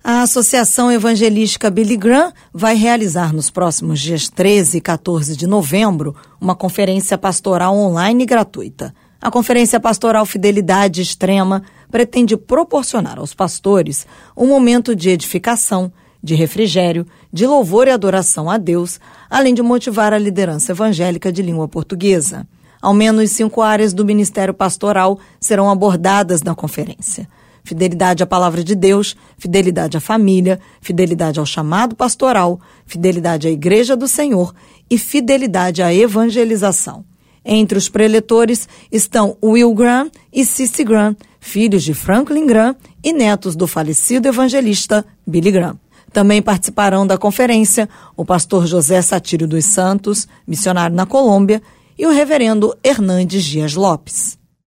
A Associação Evangelística Billy Graham vai realizar nos próximos dias 13 e 14 de novembro uma conferência pastoral online gratuita. A Conferência Pastoral Fidelidade Extrema pretende proporcionar aos pastores um momento de edificação, de refrigério, de louvor e adoração a Deus, além de motivar a liderança evangélica de língua portuguesa. Ao menos 5 áreas do ministério pastoral serão abordadas na conferência: fidelidade à palavra de Deus, fidelidade à família, fidelidade ao chamado pastoral, fidelidade à Igreja do Senhor e fidelidade à evangelização. Entre os preletores estão Will Graham e Cissy Graham, filhos de Franklin Graham e netos do falecido evangelista Billy Graham. Também participarão da conferência o pastor José Satírio dos Santos, missionário na Colômbia, e o reverendo Hernandes Dias Lopes.